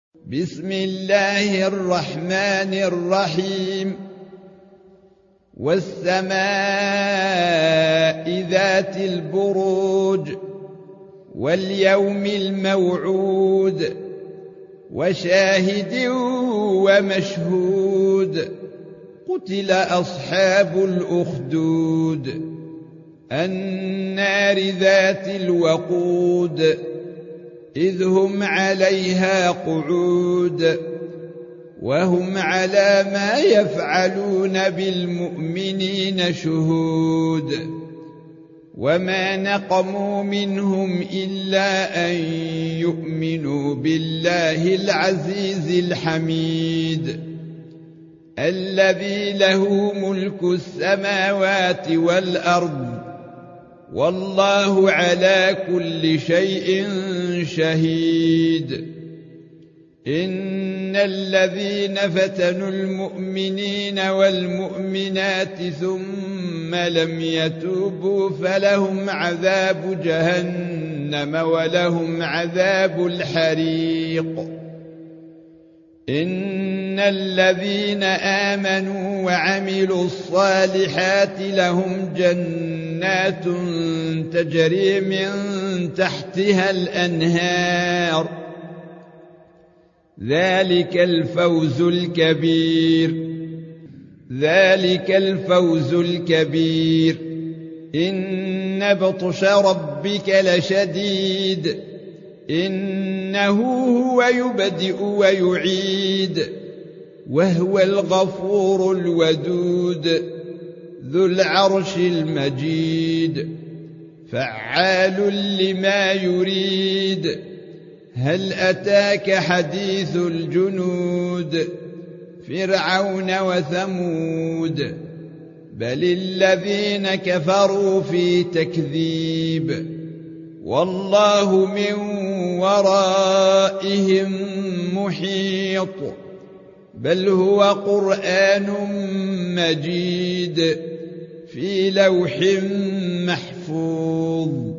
بسم الله الرحمن الرحيم والسماء ذات البروج واليوم الموعود وشاهد ومشهود قتل أصحاب الأخدود النار ذات الوقود إذ هم عليها قعود وهم على ما يفعلون بالمؤمنين شهود وما نقموا منهم إلا أن يؤمنوا بالله العزيز الحميد الذي له ملك السماوات والأرض والله على كل شيء شهيد إن الذين فتنوا المؤمنين والمؤمنات ثم لم يتوبوا فلهم عذاب جهنم ولهم عذاب الحريق إن الذين آمنوا وعملوا الصالحات لهم جنات تجري من تحتها الأنهار ذلك الفوز الكبير إن بطش ربك لشديد إنه هو يبدئ ويعيد وهو الغفور الودود ذو العرش المجيد فعال لما يريد هل أتاك حديث الجنود فرعون وثمود بل الذين كفروا في تكذيب والله من ورائهم محيط بل هو قرآن مجيد في لوح محفوظ